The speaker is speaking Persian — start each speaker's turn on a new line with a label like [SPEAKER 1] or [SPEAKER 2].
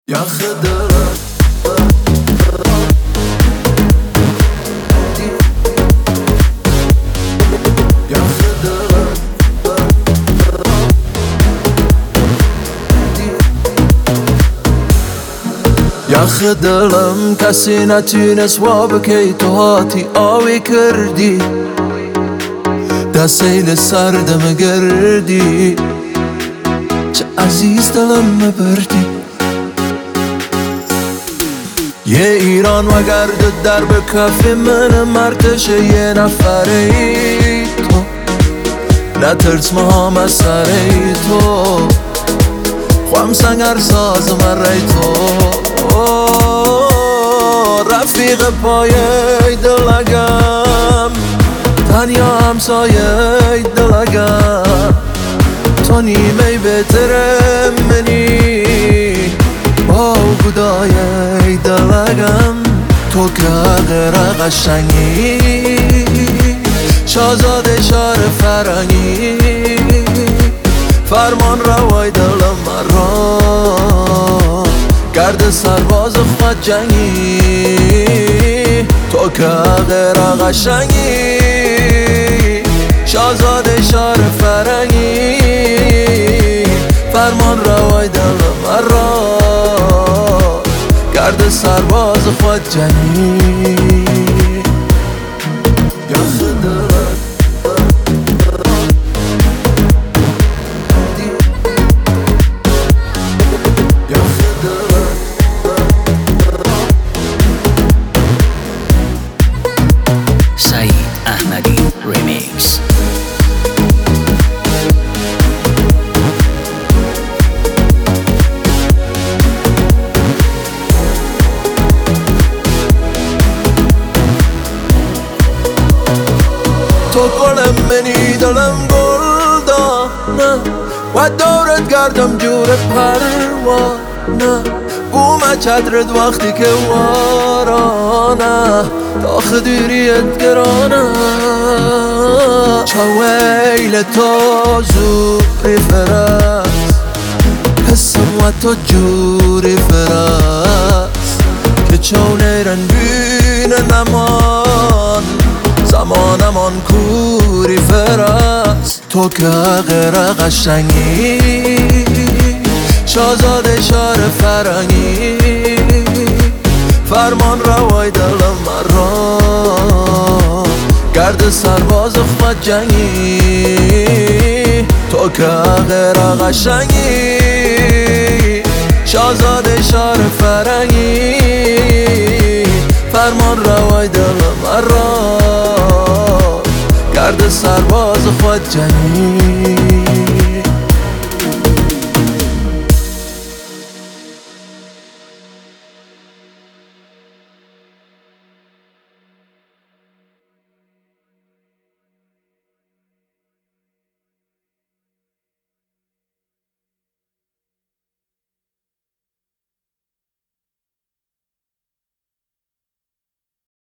[SPEAKER 1] یخ دلم یخ دلم کسی نتونست واب که تو هاتی آوی کردی در سیل سردم گردی چه عزیز دلم مبردی یه ایران و گرد در به کف من مرتش یه نفری تو نترس ما مسئله تو خوام سنگر ساز مره تو رفیق پایه دلگم تنیا همسایه دلگم تو نیمه بهتره منی با خدای دلگم تو که غیر قشنگی شاهزاده شهر فرنگی فرمان روای دلم مرا گرد سرباز خود جنگی تو که غیر قشنگی شاهزاده شهر فرنگی فرمان روای دلم مرا گرد سرباز خود جنگی
[SPEAKER 2] سعید احمدی ریمیکس.
[SPEAKER 1] تو گلم منی دلم گلدانه و دورت گردم جور پروانه بوم چترت وقتی که وارانه تا خدیریت گرانه چویل تو زوری فرست حسم و تو جوری فرست که چونه بین نمان زمانمان کوری فرست تو که غیر قشنگی شاهزاده شهر فرنگی فرمان روای دلم مرا گرد سرباز خود جنگی تو که غیر قشنگی شاهزاده شهر فرنگی فرمان روای دلم مرا گرد سرباز خود جنگی